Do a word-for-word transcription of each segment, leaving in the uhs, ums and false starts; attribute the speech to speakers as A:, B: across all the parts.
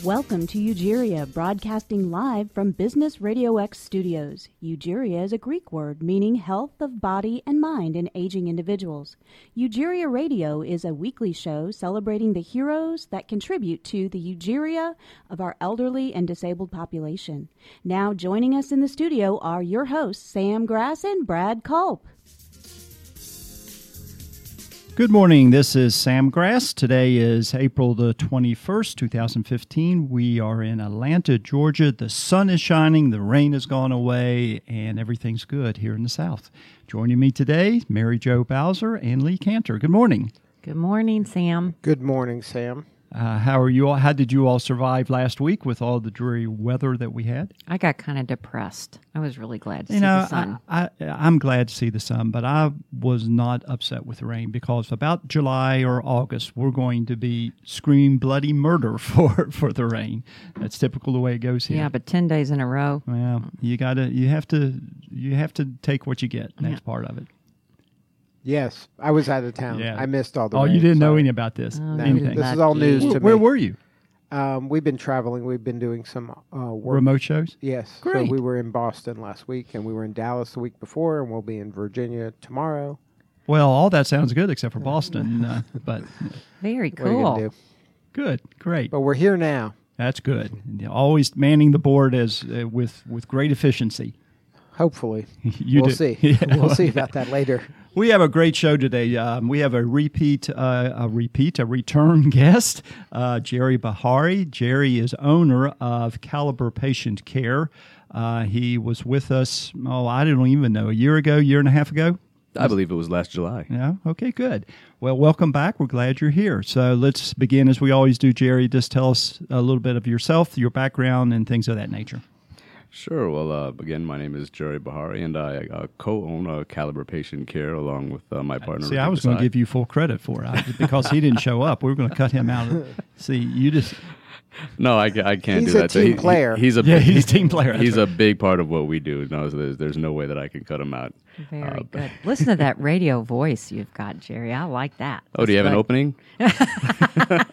A: Welcome to Eugeria, broadcasting live from Business Radio X studios. Eugeria is a Greek word meaning health of body and mind in aging individuals. Eugeria Radio is a weekly show celebrating the heroes that contribute to the eugeria of our elderly and disabled population. Now joining us in the studio are your hosts, Sam Grass and Brad Culp.
B: Good morning. This is Sam Grass. Today is April the twenty-first, two thousand fifteen. We are in Atlanta, Georgia. The sun is shining, the rain has gone away, and everything's good here in the South. Joining me today, Mary Jo Bowser and Lee Cantor. Good morning.
C: Good morning, Sam.
D: Good morning, Sam.
B: Uh, how are you all? How did you all survive last week with all the dreary weather that we had?
C: I got kind of depressed. I was really glad to
B: you
C: see
B: know,
C: the sun.
B: I, I, I'm glad to see the sun, but I was not upset with the rain because about July or August, we're going to be screaming bloody murder for, for the rain. That's typical the way it goes here.
C: Yeah, but ten days in a row.
B: Well, you gotta, you have to, you have to take what you get. That's
C: Yeah.
B: part of it.
D: Yes, I was out of town.
B: Yeah.
D: I missed all the
B: Oh,
D: rain,
B: you didn't know
D: sorry.
B: anything about this?
C: Oh,
D: No,
B: Anything?
D: this is all news
B: Where,
D: to
B: where
D: me.
B: were you?
D: Um, we've been traveling. We've been doing some uh, work.
B: Remote shows?
D: Yes.
B: Great.
D: So we were in Boston last week, and we were in Dallas the week before, and we'll be in Virginia tomorrow.
B: Well, all that sounds good except for Boston, uh, but
C: Very
D: What are you
C: cool.
D: gonna do?
B: good, great.
D: But we're here now.
B: That's good. Always manning the board as uh, with with great efficiency.
D: Hopefully,
B: You
D: we'll
B: do.
D: see.
B: Yeah.
D: We'll see about that later.
B: We have a great show today. Um, we have a repeat, uh, a repeat, a return guest, uh, Jerry Bahari. Jerry is owner of Caliber Patient Care. Uh, he was with us, oh, I don't even know, a year ago, year and a half ago?
E: I believe it was last July.
B: Yeah, okay, good. Well, welcome back. We're glad you're here. So let's begin as we always do, Jerry. Just tell us a little bit of yourself, your background, and things of that nature.
E: Sure. Well, uh, again, my name is Jerry Bahari, and I uh, co-own uh, Caliber Patient Care along with uh, my partner.
B: See, I was going to give you full credit for it I, because he didn't show up. We were going to cut him out. See, you just
E: No, I, ca- I can't
D: He's
E: do
D: a
E: that.
D: team
E: he,
D: player.
E: He, he's a
B: yeah,
E: big,
B: he's a team player. That's
E: he's
B: right.
E: a big part of what we do. No, so there's there's no way that I can cut him out.
C: Very
E: Uh,
C: good. Listen to that radio voice you've got, Jerry. I like that.
E: Oh, do you have an
C: That's
E: opening?
C: good.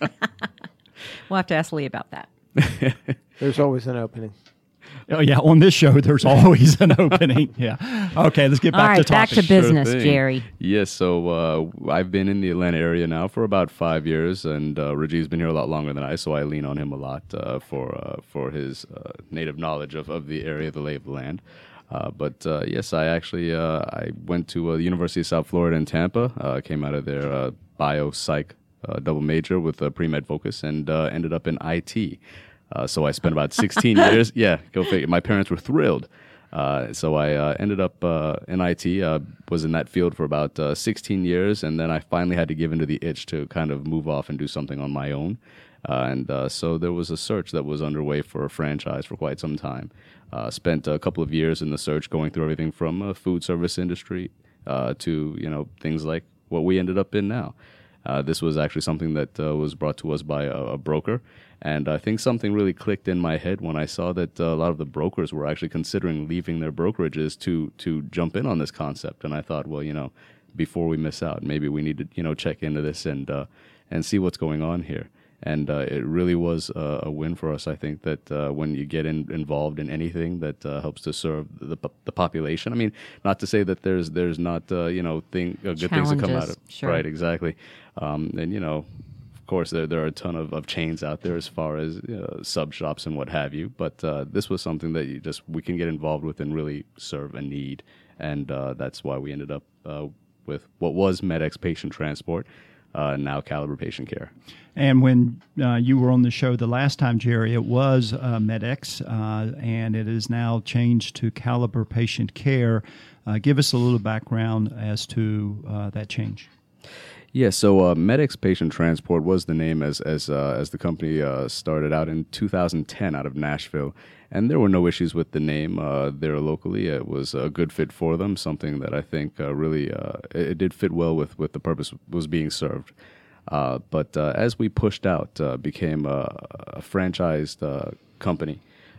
C: We'll have to ask Lee about that.
D: There's always an opening.
B: Oh, yeah, on this show, there's always an opening. Yeah. Okay, let's get
C: All
B: back
C: right,
B: to
C: back
B: topic.
C: to business,
E: thing.
C: Jerry.
E: Yes, so uh, I've been in the Atlanta area now for about five years, and uh, Raji's been here a lot longer than I, so I lean on him a lot uh, for uh, for his uh, native knowledge of, of the area, the lay of the land. Uh, but uh, yes, I actually uh, I went to uh, the University of South Florida in Tampa. Uh, came out of their uh, bio psych uh, double major with a pre-med focus, and uh, ended up in I T. Uh, so I spent about sixteen years. Yeah, go figure. My parents were thrilled. Uh, so I uh, ended up uh, in I T, uh, was in that field for about uh, sixteen years, and then I finally had to give into the itch to kind of move off and do something on my own. Uh, and uh, so there was a search that was underway for a franchise for quite some time. Uh, spent a couple of years in the search going through everything from uh, food service industry uh, to, you know, things like what we ended up in now. Uh, this was actually something that uh, was brought to us by a, a broker. And I think something really clicked in my head when I saw that uh, a lot of the brokers were actually considering leaving their brokerages to to jump in on this concept. And I thought, well, you know, before we miss out, maybe we need to, you know, check into this and uh, and see what's going on here. And uh, it really was uh, a win for us. I think that uh, when you get in, involved in anything that uh, helps to serve the the population. I mean, not to say that there's there's not uh, you know thing uh, good things that come out of
C: Challenges, sure.
E: right, exactly. Um, and you know. Of course, there, there are a ton of, of chains out there as far as uh, sub shops and what have you. But uh, this was something that you just we can get involved with and really serve a need, and uh, that's why we ended up uh, with what was MedX Patient Transport, uh, now Caliber Patient Care.
B: And when uh, you were on the show the last time, Jerry, it was uh, MedX, uh, and it is now changed to Caliber Patient Care. Uh, give us a little background as to uh, that change.
E: Yeah, so uh, MedX Patient Transport was the name as as uh, as the company uh, started out in two thousand ten out of Nashville, and there were no issues with the name uh, there locally. It was a good fit for them, something that I think uh, really uh, it, it did fit well with, with the purpose was being served. Uh, but uh, as we pushed out, uh, became a, a franchised uh, company.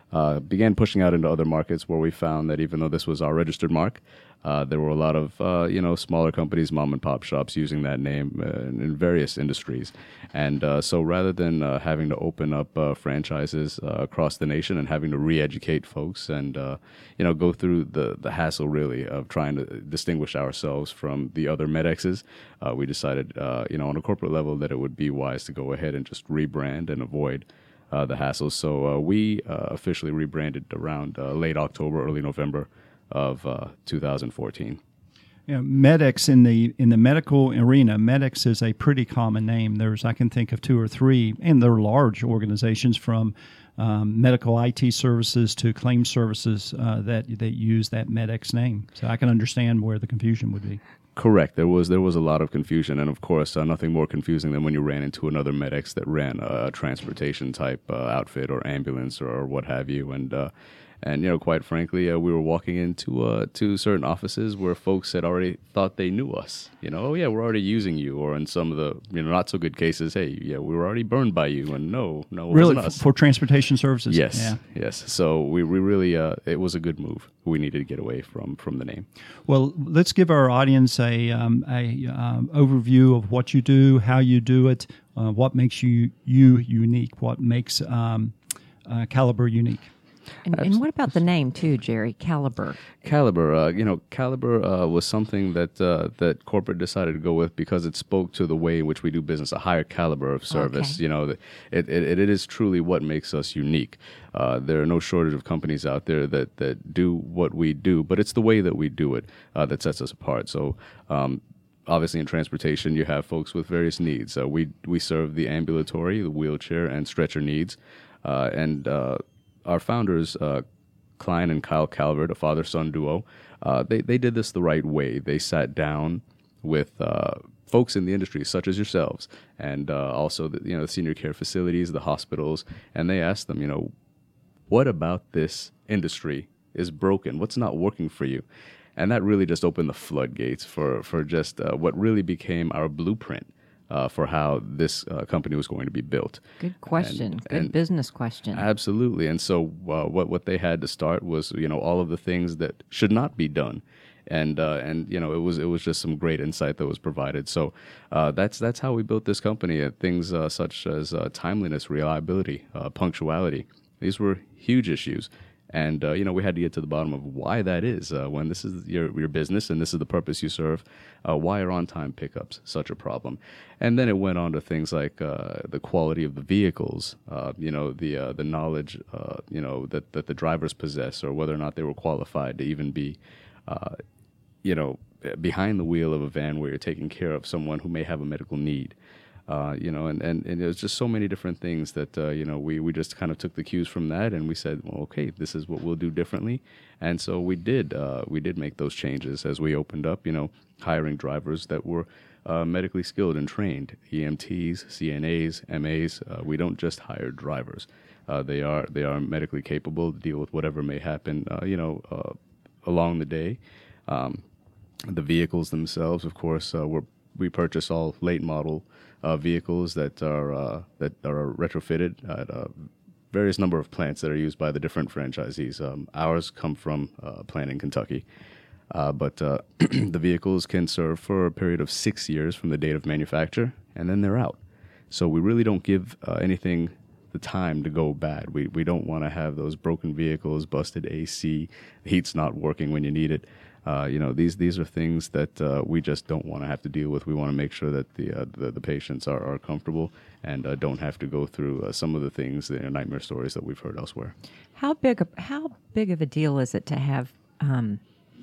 E: uh, began pushing out into other markets where we found that even though this was our registered mark, uh, there were a lot of uh, you know smaller companies, mom and pop shops using that name uh, in, in various industries. And uh, so rather than uh, having to open up uh, franchises uh, across the nation and having to re-educate folks and uh, you know go through the, the hassle really of trying to distinguish ourselves from the other MedXs, uh, we decided uh, you know on a corporate level that it would be wise to go ahead and just rebrand and avoid uh, the hassles. So uh, we uh, officially rebranded around uh, late October, early November of uh, two thousand fourteen.
B: You know, MedX in the in the medical arena, MedX is a pretty common name. There's I can think of two or three, and they're large organizations from um, medical I T services to claim services uh, that that use that MedX name. So I can understand where the confusion would be.
E: Correct. There was there was a lot of confusion, and of course, uh, nothing more confusing than when you ran into another MedX that ran a transportation type uh, outfit or ambulance or, or what have you, and. Uh, And, you know, quite frankly, uh, we were walking into uh, to certain offices where folks had already thought they knew us. You know, oh, yeah, we're already using you. Or in some of the, you know, not so good cases, hey, yeah, we were already burned by you. And no, no, it
B: really,
E: wasn't us.
B: F- for transportation services?
E: Yes,
B: yeah.
E: yes. So we, we really, uh, it was a good move. We needed to get away from, from the name.
B: Well, let's give our audience a, um, a um, overview of what you do, how you do it, uh, what makes you, you unique, what makes um, uh, Caliber unique.
C: And, and what about the name too, Jerry? Caliber.
E: Caliber, uh, you know, Caliber uh, was something that uh, that corporate decided to go with because it spoke to the way in which we do business, a higher caliber of service. Okay. You know, it, it it is truly what makes us unique. Uh, there are no shortage of companies out there that, that do what we do, but it's the way that we do it uh, that sets us apart. So. Um, Obviously, in transportation, you have folks with various needs. Uh, we we serve the ambulatory, the wheelchair, and stretcher needs, uh, and uh, our founders, uh, Klein and Kyle Calvert, a father-son duo, uh, they, they did this the right way. They sat down with uh, folks in the industry, such as yourselves, and uh, also the, you know, the senior care facilities, the hospitals, and they asked them, you know, what about this industry is broken? What's not working for you? And that really just opened the floodgates for, for just uh, what really became our blueprint Uh, for how this uh, company was going to be built.
C: Good question.
E: And,
C: Good
E: and
C: business question.
E: Absolutely. And so uh, what what they had to start was, you know, all of the things that should not be done. And uh, and you know it was it was just some great insight that was provided. So uh, that's that's how we built this company. Uh, things uh, such as uh, timeliness, reliability, uh, punctuality. These were huge issues. And, uh, you know, we had to get to the bottom of why that is. Uh, when this is your your business and this is the purpose you serve, uh, why are on-time pickups such a problem? And then it went on to things like uh, the quality of the vehicles, uh, you know, the uh, the knowledge, uh, you know, that, that the drivers possess, or whether or not they were qualified to even be, uh, you know, behind the wheel of a van where you're taking care of someone who may have a medical need. Uh, you know, and, and, and it was just so many different things that, uh, you know, we, we just kind of took the cues from that and we said, well, okay, this is what we'll do differently. And so we did, uh, we did make those changes as we opened up, you know, hiring drivers that were uh, medically skilled and trained, E M Ts, C N As, M As. Uh, we don't just hire drivers. Uh, they are, they are medically capable to deal with whatever may happen, uh, you know, uh, along the day. Um, the vehicles themselves, of course, uh, were, we purchase all late model Uh, vehicles that are uh, that are retrofitted at a various number of plants that are used by the different franchisees. Um, ours come from uh, a plant in Kentucky, uh, but uh, the vehicles can serve for a period of six years from the date of manufacture, and then they're out. So we really don't give uh, anything the time to go bad. We we don't want to have those broken vehicles, busted A C, heat's not working when you need it. Uh, you know, these these are things that uh, we just don't want to have to deal with. We want to make sure that the uh, the, the patients are, are comfortable and uh, don't have to go through uh, some of the things, the nightmare stories that we've heard elsewhere.
C: How big a, how big of a deal is it to have um,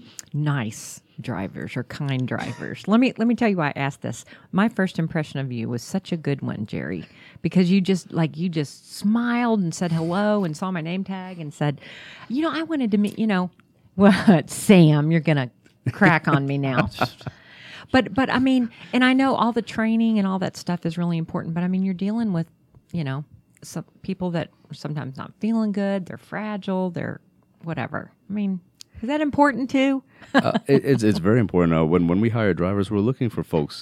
C: nice drivers or kind drivers? Let me let me tell you why I asked this. My first impression of you was such a good one, Jerry, because you just like you just smiled and said hello and saw my name tag and said, you know, I wanted to meet, you know. What, Sam? You're gonna crack on me now. but but I mean, and I know all the training and all that stuff is really important. But I mean, you're dealing with, you know, some people that are sometimes not feeling good. They're fragile. They're whatever. I mean, is that important too?
E: uh, it, it's it's very important. Uh, when when we hire drivers, we're looking for folks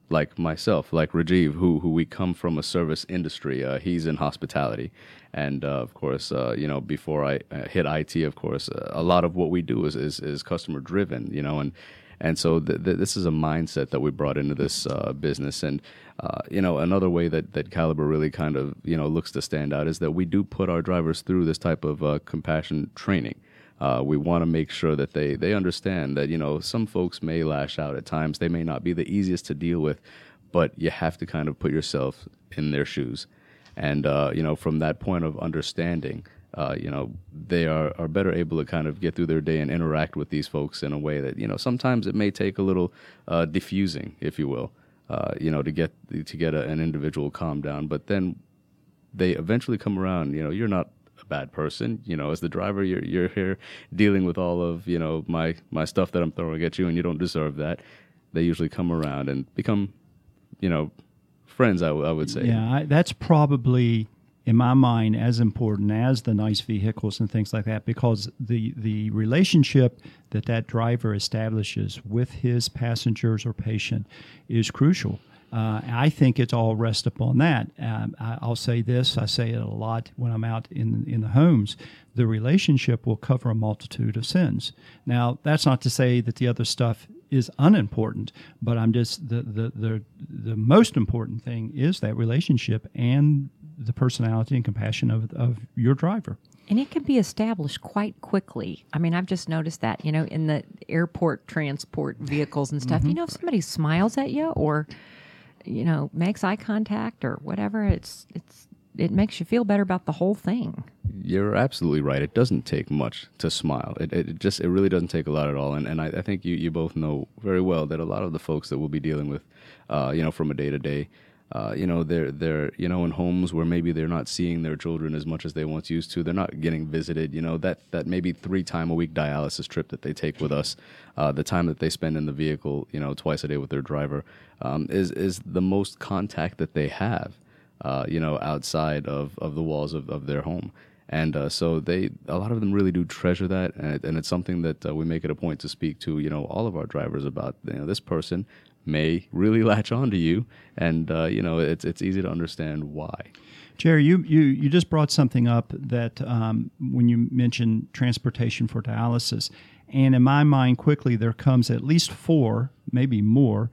E: like myself, like Rajiv, who who we come from a service industry. Uh, he's in hospitality, and uh, of course, uh, you know, before I uh, hit I T, of course, uh, a lot of what we do is is, is customer driven, you know, and and so th- th- this is a mindset that we brought into this uh, business, and uh, you know, another way that that Caliber really kind of you know looks to stand out is that we do put our drivers through this type of uh, compassion training. Uh, we want to make sure that they, they understand that, you know, some folks may lash out at times. They may not be the easiest to deal with, but you have to kind of put yourself in their shoes. And, uh, you know, from that point of understanding, uh, you know, they are, are better able to kind of get through their day and interact with these folks in a way that, you know, sometimes it may take a little uh, diffusing, if you will, uh, you know, to get to get a, an individual calmed down. But then they eventually come around, you know, you're not a bad person, you know, as the driver, you're you're here dealing with all of, you know, my my stuff that I'm throwing at you, and you don't deserve that. They usually come around and become, you know, friends, I, w- I would say.
B: Yeah, I, that's probably, in my mind, as important as the nice vehicles and things like that, because the the relationship that that driver establishes with his passengers or patient is crucial. Uh, I think it's all rest upon that. Um, I, I'll say this, I say it a lot when I'm out in in the homes, the relationship will cover a multitude of sins. Now, that's not to say that the other stuff is unimportant, but I'm just, the, the, the, the most important thing is that relationship and the personality and compassion of, of your driver.
C: And it can be established quite quickly. I mean, I've just noticed that, you know, in the airport transport vehicles and stuff, mm-hmm. you know, if somebody smiles at you or, you know, makes eye contact or whatever, it's it's it makes you feel better about the whole thing.
E: You're absolutely right. It doesn't take much to smile. It, it just it really doesn't take a lot at all. And and I, I think you, you both know very well that a lot of the folks that we'll be dealing with, uh, you know, from a day to day, uh, you know, they're they're you know in homes where maybe they're not seeing their children as much as they once used to. They're not getting visited. You know, that that maybe three time a week dialysis trip that they take with us, uh, the time that they spend in the vehicle, you know, twice a day with their driver, um, is is the most contact that they have. Uh, you know, outside of, of the walls of, of their home. And uh, so they, a lot of them really do treasure that, and, it, and it's something that uh, we make it a point to speak to, you know, all of our drivers about. You know, this person may really latch on to you, and, uh, you know, it's it's easy to understand why.
B: Jerry, you, you, you just brought something up that um, when you mentioned transportation for dialysis, and in my mind, quickly, there comes at least four, maybe more,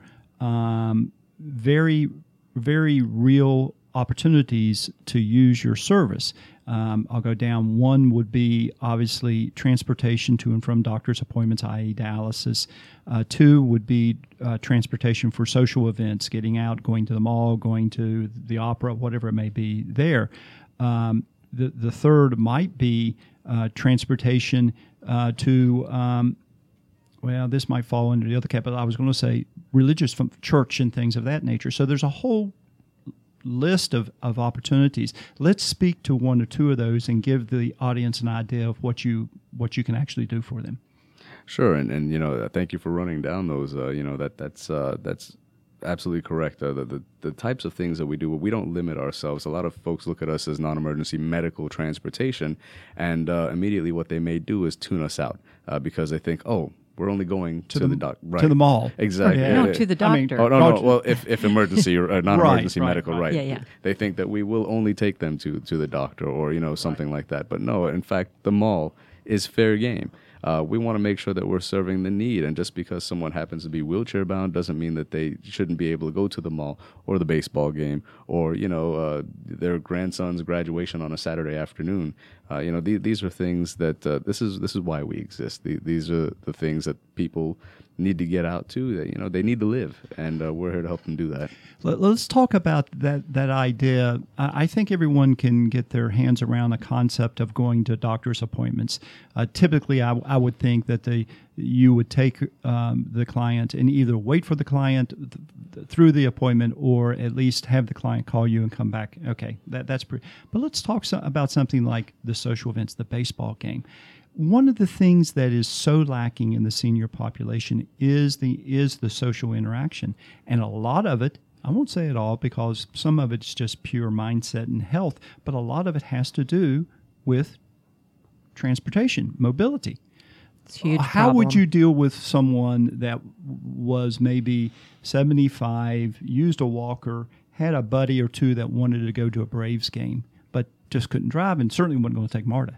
B: um, very, very real opportunities to use your service. Um, I'll go down. One would be obviously transportation to and from doctor's appointments, that is dialysis. Uh, two would be uh, transportation for social events, getting out, going to the mall, going to the opera, whatever it may be there. Um, the, the third might be uh, transportation uh, to, um, well, this might fall into the other category, but I was going to say religious from church and things of that nature. So there's a whole list of, of opportunities. Let's speak to one or two of those and give the audience an idea of what you what you can actually do for them.
E: Sure, and, and you know, thank you for running down those. Uh, you know, that that's uh, that's absolutely correct. Uh, the, the the types of things that we do, we don't limit ourselves. A lot of folks look at us as non-emergency medical transportation, and uh, immediately what they may do is tune us out uh, because they think, oh, we're only going to,
B: to
E: the, the doctor, right?
B: To the mall,
E: exactly.
B: Yeah.
C: No, to the doctor. I mean,
E: oh no, no. Well, if, if emergency or uh, non-emergency
B: right,
E: medical,
B: right,
E: right?
C: Yeah, yeah.
E: They think that we will only take them to, to the doctor or you know something right. like that. But no, in fact, the mall is fair game. Uh, we want to make sure that we're serving the need, and just because someone happens to be wheelchair bound doesn't mean that they shouldn't be able to go to the mall or the baseball game or you know uh, their grandson's graduation on a Saturday afternoon. Uh, you know th- these are things that uh, this is this is why we exist. The- these are the things that people need to get out to. That, you know they need to live, and uh, we're here to help them do that.
B: Let, let's talk about that that idea. I think everyone can get their hands around the concept of going to doctor's appointments. Uh, typically, I, I would think that the you would take um, the client and either wait for the client th- th- through the appointment, or at least have the client call you and come back. Okay, that that's pretty. But let's talk so, about something like the social events, the baseball game. One of the things that is so lacking in the senior population is the is the social interaction, and a lot of it, I won't say it all because some of it's just pure mindset and health, but a lot of it has to do with transportation, mobility.
C: It's a huge
B: How
C: problem.
B: would you deal with someone that was maybe seventy-five, used a walker, had a buddy or two that wanted to go to a Braves game, but just couldn't drive and certainly wasn't going to take MARTA?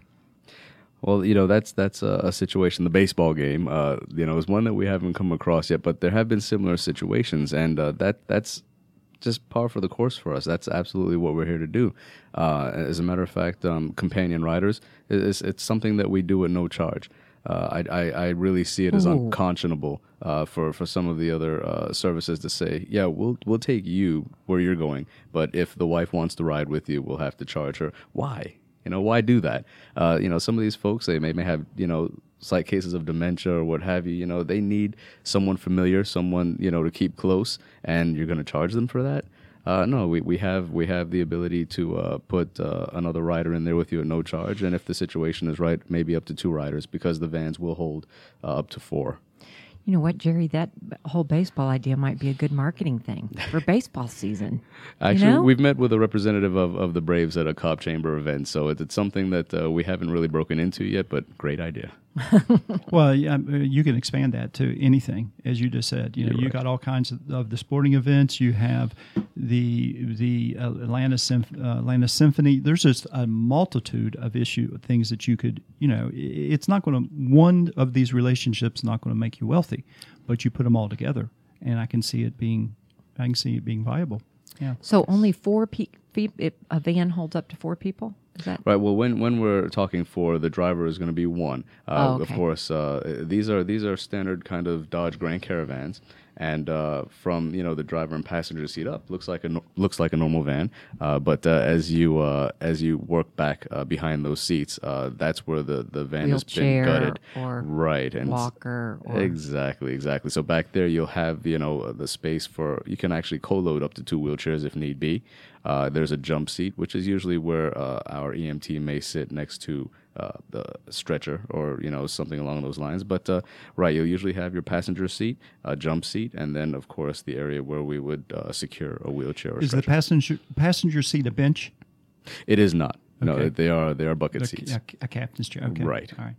E: Well, you know, that's that's a, a situation. The baseball game, uh, you know, is one that we haven't come across yet, but there have been similar situations, and uh, that that's just par for the course for us. That's absolutely what we're here to do. Uh, as a matter of fact, um, companion riders, it's, it's something that we do at no charge. Uh, I, I, I really see it as
C: Ooh.
E: unconscionable uh, for, for some of the other uh, services to say, yeah, we'll we'll take you where you're going, but if the wife wants to ride with you, we'll have to charge her. Why? You know, why do that? Uh, you know, some of these folks, they may, may have, you know, slight cases of dementia or what have you. You know, they need someone familiar, someone, you know, to keep close, and you're going to charge them for that? Uh, no, we, we have we have the ability to uh, put uh, another rider in there with you at no charge, and if the situation is right, maybe up to two riders, because the vans will hold uh, up to four.
C: You know what, Jerry? That whole baseball idea might be a good marketing thing for baseball season.
E: Actually,
C: you know?
E: we've met with a representative of, of the Braves at a Cobb Chamber event, so it's, it's something that uh, we haven't really broken into yet, but great idea.
B: Well, yeah, uh, you can expand that to anything, as you just said. You know,
E: You're
B: you
E: right.
B: got all kinds of, of the sporting events. You have the the uh, Atlanta Symph- uh, Atlanta Symphony. There's just a multitude of issue of things that you could. You know, i- it's not going to one of these relationships not going to make you wealthy, but you put them all together, and I can see it being, I can see it being viable. Yeah.
C: So only four pe- pe- it, a van holds up to four people? Is that
E: Right. Well, when when we're talking for the driver is going to be one. Uh,
C: Oh,
E: Of
C: okay.
E: course, uh, these are these are standard kind of Dodge Grand Caravans, and uh, from you know the driver and passenger seat up looks like a no- looks like a normal van. Uh, but uh, as you uh, as you work back uh, behind those seats, uh, that's where the, the van has been
C: Wheelchair
E: gutted.
C: or
E: right and
C: walker? Or
E: Exactly, exactly. So back there, you'll have you know the space for you can actually co-load up to two wheelchairs if need be. Uh, there's a jump seat, which is usually where uh, our E M T may sit next to uh, the stretcher or you know something along those lines. But uh, right, you'll usually have your passenger seat, a jump seat, and then of course the area where we would uh, secure a wheelchair or
B: Is the
E: stretcher.
B: passenger passenger seat a bench?
E: It is not. No,
B: Okay.
E: they are they are bucket
B: A,
E: seats.
B: a, a captain's chair. Okay.
E: Right.
B: All right.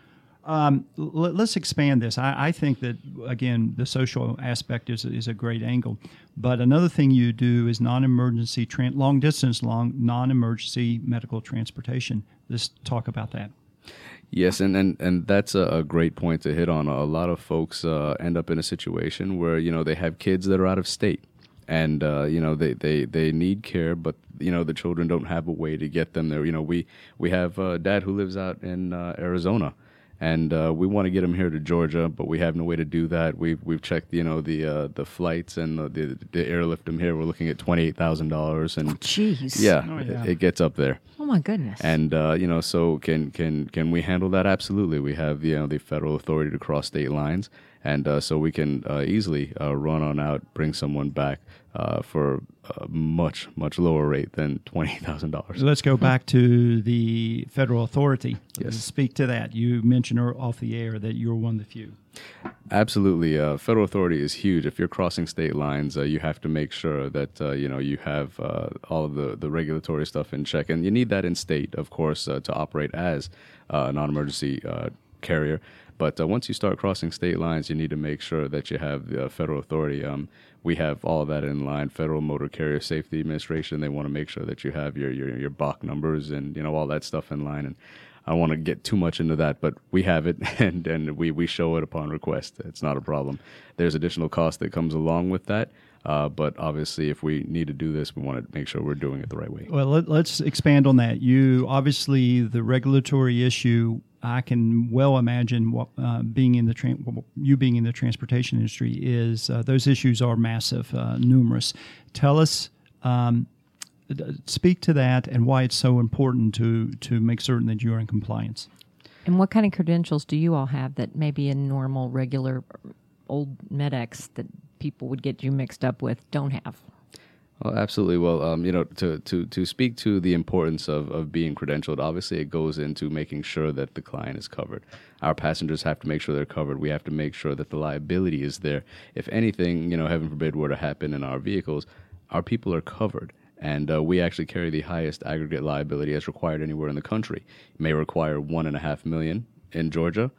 B: Um, l- let's expand this. I, I think that, again, the social aspect is, is a great angle. But another thing you do is non-emergency, tran- long-distance, long non-emergency medical transportation. Let's talk about that.
E: Yes, and, and, and that's a, a great point to hit on. A lot of folks uh, end up in a situation where, you know, they have kids that are out of state. And, uh, you know, they, they, they need care, but, you know, the children don't have a way to get them there. You know, we, we have a dad who lives out in uh, Arizona. And uh, we want to get him here to Georgia, but we have no way to do that. We've we've checked, you know, the uh, the flights and the, the the airlift him here. We're looking at twenty eight thousand dollars, and
C: Jeez.
E: yeah,
B: Oh, yeah.
E: It, it gets up there.
C: Oh, my goodness.
E: And uh, you know, so can can can we handle that? Absolutely. We have you know the federal authority to cross state lines, and uh, so we can uh, easily uh, run on out, bring someone back uh, for a much much lower rate than twenty thousand dollars.
B: Let's go back to the federal authority.
E: Yes.
B: Speak to that. You mentioned ear- off the air that you're one of the few.
E: Absolutely, uh, federal authority is huge. If you're crossing state lines, uh, you have to make sure that uh, you know you have uh, all of the, the regulatory stuff in check, and you need that in state, of course, uh, to operate as uh, a non-emergency uh, carrier. But uh, once you start crossing state lines, you need to make sure that you have the uh, federal authority. Um, we have all of that in line. Federal Motor Carrier Safety Administration. They want to make sure that you have your your your B O C numbers and you know all that stuff in line. And I don't want to get too much into that, but we have it, and, and we, we show it upon request. It's not a problem. There's additional cost that comes along with that, uh, but obviously if we need to do this, we want to make sure we're doing it the right way.
B: Well, let, let's expand on that. You obviously the regulatory issue. I can well imagine what, uh, being in the tran- you being in the transportation industry is uh, those issues are massive, uh, numerous. Tell us, um, d- speak to that and why it's so important to to make certain that you're in compliance.
C: And what kind of credentials do you all have that maybe a normal, regular, old MedX that people would get you mixed up with don't have?
E: Well, absolutely. Well, um, you know, to, to, to speak to the importance of, of being credentialed, obviously it goes into making sure that the client is covered. Our passengers have to make sure they're covered. We have to make sure that the liability is there. If anything, you know, heaven forbid, were to happen in our vehicles, our people are covered. And uh, we actually carry the highest aggregate liability as required anywhere in the country. It may require one and a half million in Georgia,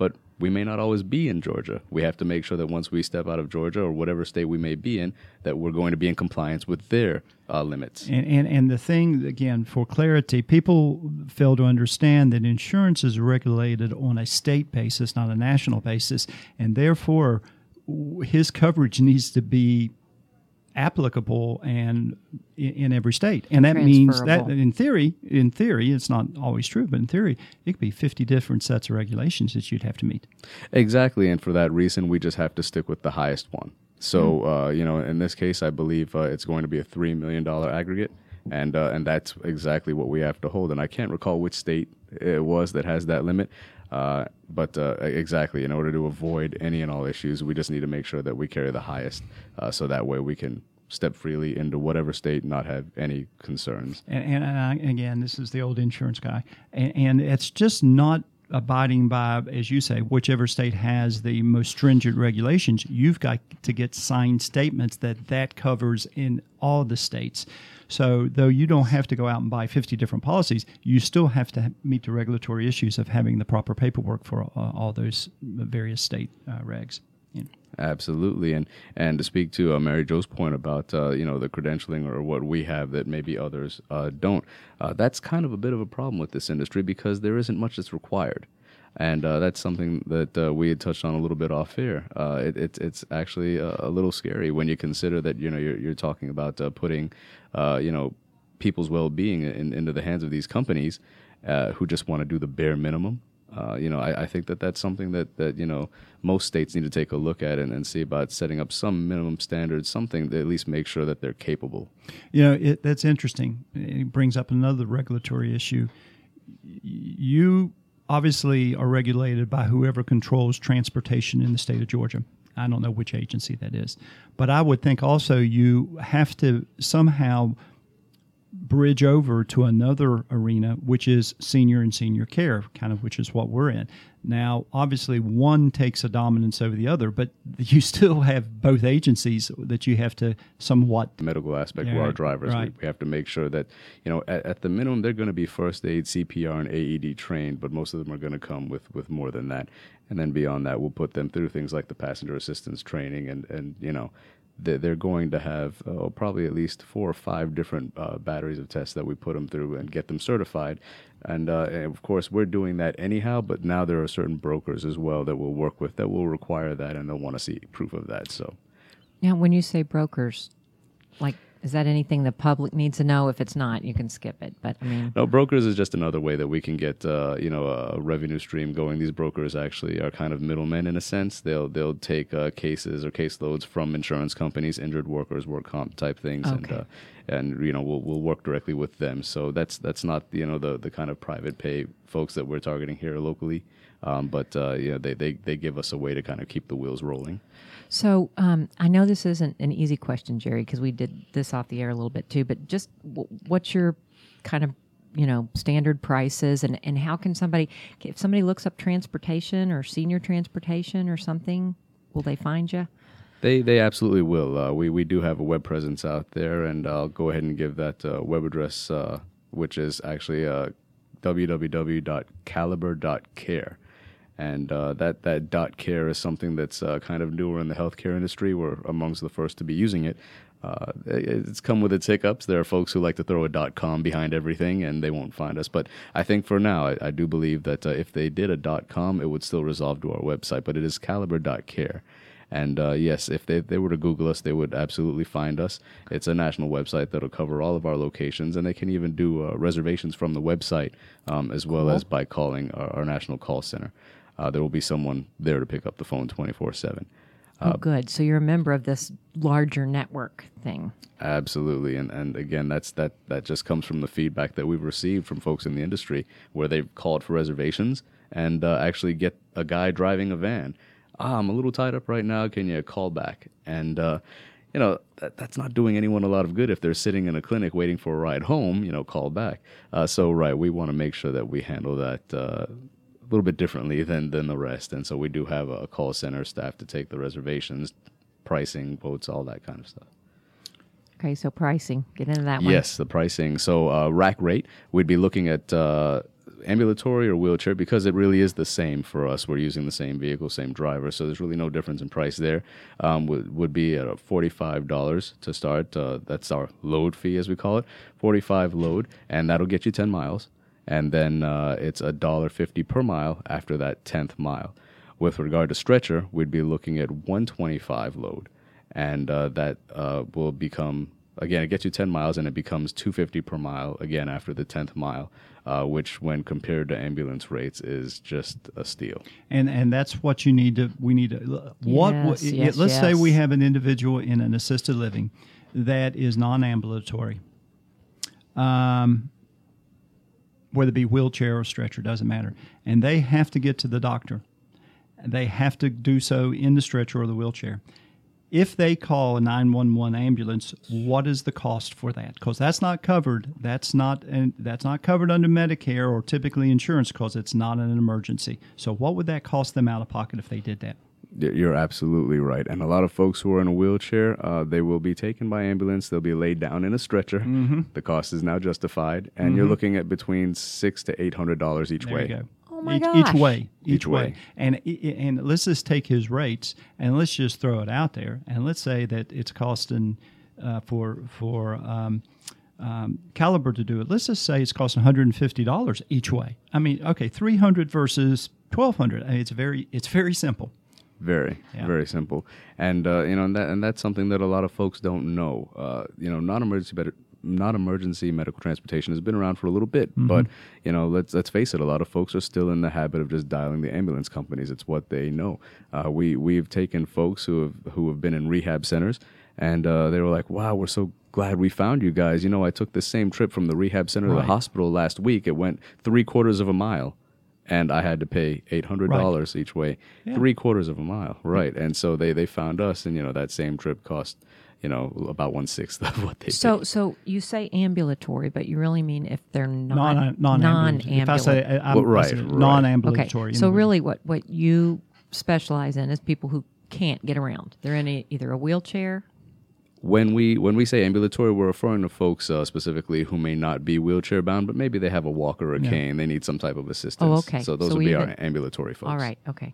E: but we may not always be in Georgia. We have to make sure that once we step out of Georgia or whatever state we may be in, that we're going to be in compliance with their uh, limits.
B: And, and and the thing, again, for clarity, people fail to understand that insurance is regulated on a state basis, not a national basis, and therefore his coverage needs to be applicable and in, in every state, and that means that in theory, in theory, it's not always true, but in theory, it could be fifty different sets of regulations that you'd have to meet.
E: Exactly, and for that reason, we just have to stick with the highest one. So, mm. uh, you know, in this case, I believe uh, it's going to be a three million dollar aggregate, and uh, and that's exactly what we have to hold. And I can't recall which state it was that has that limit. Uh, but uh, exactly, in order to avoid any and all issues, we just need to make sure that we carry the highest, uh, so that way we can step freely into whatever state, not have any concerns.
B: And, and, and I, again, this is the old insurance guy, and, and it's just not abiding by, as you say, whichever state has the most stringent regulations. You've got to get signed statements that that covers in all the states. So though you don't have to go out and buy fifty different policies, you still have to meet the regulatory issues of having the proper paperwork for uh, all those various state uh, regs. Yeah.
E: Absolutely, and and to speak to uh, Mary Jo's point about uh, you know the credentialing or what we have that maybe others uh, don't, uh, that's kind of a bit of a problem with this industry because there isn't much that's required. And uh, that's something that uh, we had touched on a little bit off air. Uh, it, it, it's actually a, a little scary when you consider that you know you're, you're talking about uh, putting uh, you know people's well-being in, into the hands of these companies uh, who just want to do the bare minimum. Uh, you know, I, I think that that's something that, that you know most states need to take a look at and, and see about setting up some minimum standards, something that at least make sure that they're capable.
B: You know, it, that's interesting. It brings up another regulatory issue. You obviously are regulated by whoever controls transportation in the state of Georgia. I don't know which agency that is. But I would think also you have to somehow bridge over to another arena, which is senior and senior care, kind of which is what we're in. Now, obviously, one takes a dominance over the other, but you still have both agencies that you have to somewhat...
E: The medical aspect
B: yeah,
E: for our drivers.
B: Right.
E: We, we have to make sure that, you know, at, at the minimum, they're going to be first aid, C P R, and A E D trained, but most of them are going to come with, with more than that. And then beyond that, we'll put them through things like the passenger assistance training and, and you know, they're going to have uh, probably at least four or five different uh, batteries of tests that we put them through and get them certified. And, uh, and, of course, we're doing that anyhow, but now there are certain brokers as well that we'll work with that will require that, and they'll want to see proof of that. So,
C: now, when you say brokers, like, is that anything the public needs to know? If it's not, you can skip it. But I mean,
E: no, brokers is just another way that we can get uh, you know a revenue stream going. These brokers actually are kind of middlemen in a sense. They'll they'll take uh, cases or caseloads from insurance companies, injured workers, work comp type things,
C: okay.
E: and uh, and you know we'll we'll work directly with them. So that's that's not you know the the kind of private pay folks that we're targeting here locally. Um, but uh, yeah, they, they they give us a way to kind of keep the wheels rolling.
C: So um, I know this isn't an easy question, Jerry, because we did this off the air a little bit too. But just w- what's your kind of you know standard prices, and, and how can somebody, if somebody looks up transportation or senior transportation or something, will they find you?
E: They they absolutely will. Uh, we we do have a web presence out there, and I'll go ahead and give that uh, web address, uh, which is actually uh, w w w dot caliber dot care. And uh, that, that dot care is something that's uh, kind of newer in the healthcare industry. We're amongst the first to be using it. Uh, it's come with its hiccups. There are folks who like to throw a dot com behind everything, and they won't find us. But I think for now, I, I do believe that uh, if they did a dot com, it would still resolve to our website. But it is caliber dot care. And uh, yes, if they, if they were to Google us, they would absolutely find us. It's a national website that'll cover all of our locations, and they can even do uh, reservations from the website um, as well
C: cool.
E: as by calling our, our national call center. Uh, there will be someone there to pick up the phone twenty-four seven.
C: Uh, oh, good. So you're a member of this larger network thing.
E: Absolutely. And and again, that's that, that just comes from the feedback that we've received from folks in the industry where they've called for reservations and uh, actually get a guy driving a van. Ah, I'm a little tied up right now. Can you call back? And, uh, you know, that, that's not doing anyone a lot of good if they're sitting in a clinic waiting for a ride home, you know, call back. Uh, so, right, we want to make sure that we handle that uh a little bit differently than, than the rest. And so we do have a call center staff to take the reservations, pricing, quotes, all that kind of stuff.
C: Okay, so pricing. Get into that one.
E: Yes, the pricing. So uh, rack rate, we'd be looking at uh, ambulatory or wheelchair, because it really is the same for us. We're using the same vehicle, same driver, so there's really no difference in price there. Um, would, would be at forty-five dollars to start. Uh, that's our load fee, as we call it, forty-five load, and that'll get you ten miles. And then uh, it's one dollar fifty per mile after that tenth mile. With regard to stretcher, we'd be looking at one twenty-five load, and uh, that uh, will become, again, it gets you ten miles, and it becomes two fifty per mile, again, after the tenth mile, uh, which, when compared to ambulance rates, is just a steal.
B: And and that's what you need to, we need to, what,
C: Yes,
B: it-
C: yes,
B: let's say
C: yes.
B: we have an individual in an assisted living that is non-ambulatory, um, whether it be wheelchair or stretcher, doesn't matter, and they have to get to the doctor. They have to do so in the stretcher or the wheelchair. If they call a nine one one ambulance, what is the cost for that? Because that's not covered. That's not and that's not covered under Medicare or typically insurance, because it's not an emergency. So what would that cost them out of pocket if they did that?
E: You're absolutely right. And a lot of folks who are in a wheelchair, uh, they will be taken by ambulance. They'll be laid down in a stretcher.
B: Mm-hmm.
E: The cost is now justified, and
B: Mm-hmm.
E: you're looking at between six to eight hundred dollars each
B: There
E: way.
B: you go.
C: Oh my
B: each,
C: gosh.
B: each way, each,
E: Each
B: way.
E: way.
B: And and let's just take his rates and let's just throw it out there. And let's say that it's costing uh, for for um, um, Caliber to do it. Let's just say it's costing one hundred fifty dollars each way. I mean, okay, three hundred versus twelve hundred. I mean, it's very it's very simple.
E: Very,
B: Yeah.
E: very simple, and uh, you know, and that and that's something that a lot of folks don't know. Uh, you know, non-emergency med- non-emergency medical transportation has been around for a little bit,
B: Mm-hmm.
E: but you know, let's let's face it, a lot of folks are still in the habit of just dialing the ambulance companies. It's what they know. Uh, we we've taken folks who have who have been in rehab centers, and uh, they were like, "Wow, we're so glad we found you guys. You know, I took the same trip from the rehab center to
B: Right.
E: the hospital last week. It went three quarters of a mile." And I had to pay eight hundred dollars each way,
B: Yeah.
E: three quarters of a mile, right? And so they, they found us, and you know that same trip cost, you know, about one sixth of what they
C: So,
E: paid.
C: so you say ambulatory, but you really mean if they're not
B: Non non-ambulatory. If I say uh, I'm,
E: Well, right,
B: I say
E: right.
B: non-ambulatory.
C: Okay, so really, what what you specialize in is people who can't get around. They're in a, either a wheelchair.
E: When we when we say ambulatory, we're referring to folks uh, specifically who may not be wheelchair bound, but maybe they have a walker or a
B: Yeah.
E: cane. They need some type of assistance.
C: Oh, okay.
E: So those
C: So
E: would be
C: we
E: our
C: even-
E: ambulatory folks.
C: All right, okay.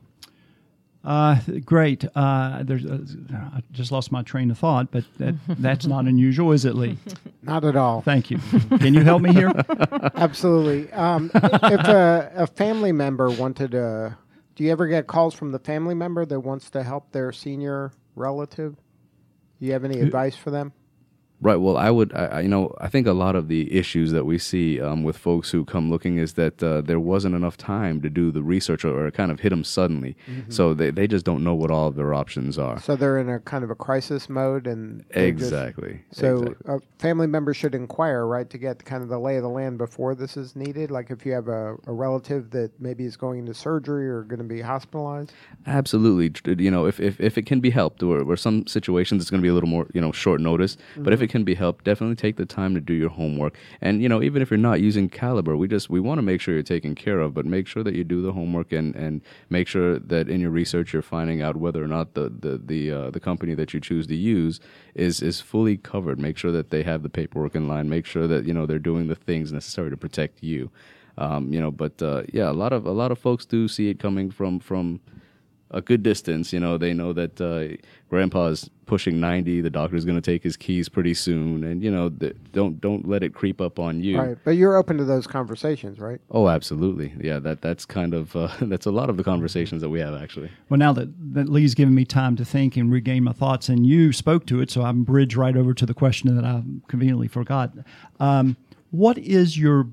B: Uh, great. Uh, there's, uh, I just lost my train of thought, but that, that's not unusual, is it, Lee?
D: Not at all.
B: Thank you. Can you help me here?
D: Absolutely. Um, if a, a family member wanted to, do you ever get calls from the family member that wants to help their senior relative? Do you have any advice for them?
E: Right. Well, I would, I, I- you know, I think a lot of the issues that we see um, with folks who come looking is that uh, there wasn't enough time to do the research, or, or it kind of hit them suddenly. So they, they just don't know what all of their options are.
D: So they're in a kind of a crisis mode, and they're just-
E: Exactly.
D: so
E: exactly.
D: a family member should inquire, right, to get kind of the lay of the land before this is needed. Like if you have a, a relative that maybe is going into surgery or going to be hospitalized.
E: Absolutely. Tr- You know, if, if, if it can be helped, or, or some situations it's going to be a little more, you know, short notice, but if it can be helped, definitely take the time to do your homework. And, you know, even if you're not using Caliber, we just, we want to make sure you're taken care of, but make sure that you do the homework, and, and make sure that in your research you're finding out whether or not the, the, the, uh, the company that you choose to use is, is fully covered. Make sure that they have the paperwork in line. Make sure that, you know, they're doing the things necessary to protect you. Um, you know, but, uh, yeah, a lot of, a lot of folks do see it coming from, from, a good distance. You know, they know that uh, grandpa's pushing ninety, the doctor's going to take his keys pretty soon, and you know, th- don't don't let it creep up on you.
D: Right. But you're open to those conversations, right?
E: Oh, absolutely. Yeah, that that's kind of uh, that's a lot of the conversations that we have, actually.
B: Well, now that, that Lee's given me time to think and regain my thoughts, and you spoke to it, so I'm bridged right over to the question that I conveniently forgot. Um, what is your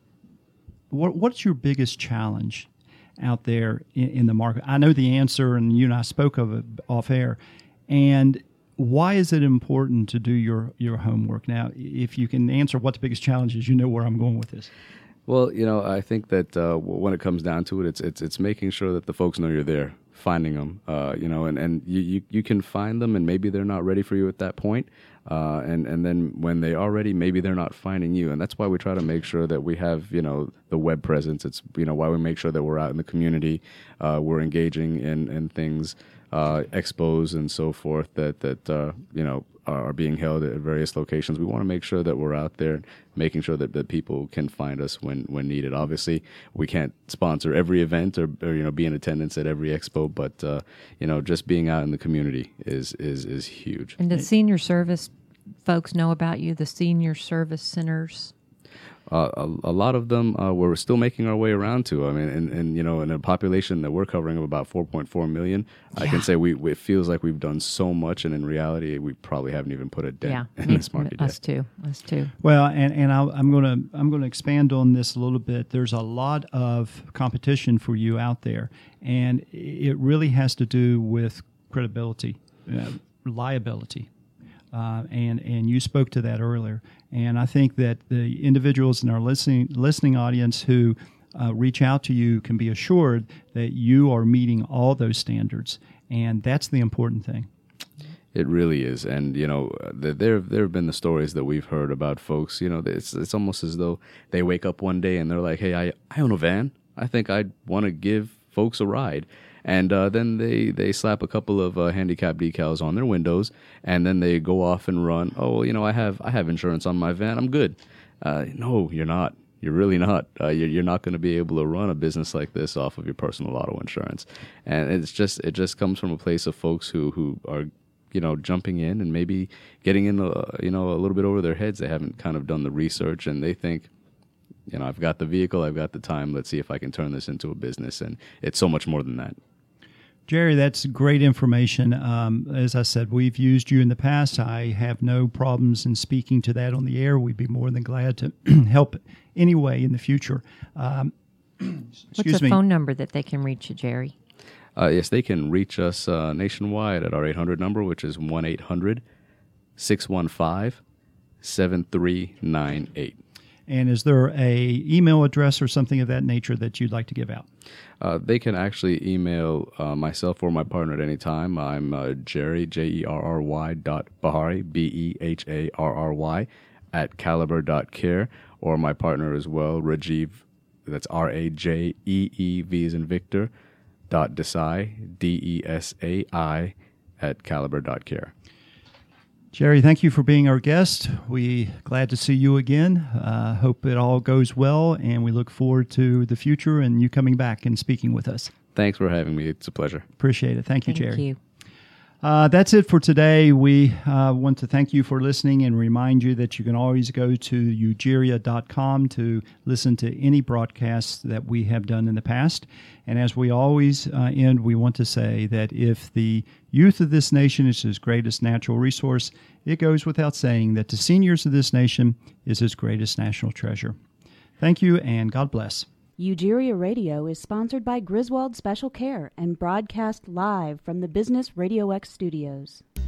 B: what What's your biggest challenge out there in, in the market? I know the answer, and you and I spoke of it off air. And why is it important to do your, your homework? Now, if you can answer what the biggest challenge is, you know where I'm going with this.
E: Well, you know, I think that uh, w- when it comes down to it, it's it's it's making sure that the folks know you're there, finding them, uh, you know, and, and you, you, you can find them, and maybe they're not ready for you at that point. Uh, and, and then when they are ready, maybe they're not finding you. And that's why we try to make sure that we have, you know, the web presence. It's, you know, why we make sure that we're out in the community, uh, we're engaging in, in things, uh, expos and so forth that, that uh, you know, are being held at various locations. We want to make sure that we're out there, making sure that, that people can find us when, when needed. Obviously, we can't sponsor every event or, or you know be in attendance at every expo, but uh, you know just being out in the community is is is huge.
C: And the senior service folks know about you, the senior service centers?
E: Uh, a, a lot of them uh, we're still making our way around to. I mean, and, and you know, in a population that we're covering of about four point four million, yeah. I can say we it feels like we've done so much, and in reality, we probably haven't even put a dent
C: yeah,
E: in
C: me,
E: this market
C: us
E: yet.
C: too, us too.
B: Well, and and I'll, I'm going to I'm going to expand on this a little bit. There's a lot of competition for you out there, and it really has to do with credibility, uh, reliability. Uh, and and you spoke to that earlier, and I think that the individuals in our listening listening audience who uh, reach out to you can be assured that you are meeting all those standards, and that's the important thing.
E: It really is, and you know, there there have been the stories that we've heard about folks. You know, it's it's almost as though they wake up one day and they're like, "Hey, I I own a van. I think I'd want to give folks a ride." And uh, then they, they slap a couple of uh, handicap decals on their windows, and then they go off and run. Oh, well, you know, I have I have insurance on my van. I'm good. Uh, no, you're not. You're really not. Uh, you're, you're not going to be able to run a business like this off of your personal auto insurance. And it's just it just comes from a place of folks who, who are, you know, jumping in and maybe getting in, a, you know, a little bit over their heads. They haven't kind of done the research, and they think, you know, I've got the vehicle, I've got the time. Let's see if I can turn this into a business. And it's so much more than that.
B: Jerry, that's great information. Um, as I said, we've used you in the past. I have no problems in speaking to that on the air. We'd be more than glad to help anyway in the future. Um,
C: What's
B: excuse
C: the
B: me.
C: phone number that they can reach you, Jerry?
E: Uh, yes, they can reach us uh, nationwide at our eight hundred number, which is one eight hundred six one five seven three nine eight.
B: And is there a email address or something of that nature that you'd like to give out?
E: Uh, they can actually email uh, myself or my partner at any time. I'm uh, Jerry, J E R R Y dot Bahari, B E H A R R Y, at caliber dot care, or my partner as well, Rajiv, that's R A J E E V as in Victor, dot Desai, D E S A I, at caliber dot care.
B: Jerry, thank you for being our guest. We glad to see you again. Uh, hope it all goes well, and we look forward to the future and you coming back and speaking with us.
E: Thanks for having me. It's a pleasure.
B: Appreciate it. Thank you,
C: Thank
B: Jerry.
C: you.
B: Uh, that's it for today. We uh, want to thank you for listening and remind you that you can always go to ugeria dot com to listen to any broadcasts that we have done in the past. And as we always uh, end, we want to say that if the youth of this nation is his greatest natural resource, it goes without saying that the seniors of this nation is his greatest national treasure. Thank you, and God bless.
A: Ugeria Radio is sponsored by Griswold Special Care and broadcast live from the Business Radio X studios.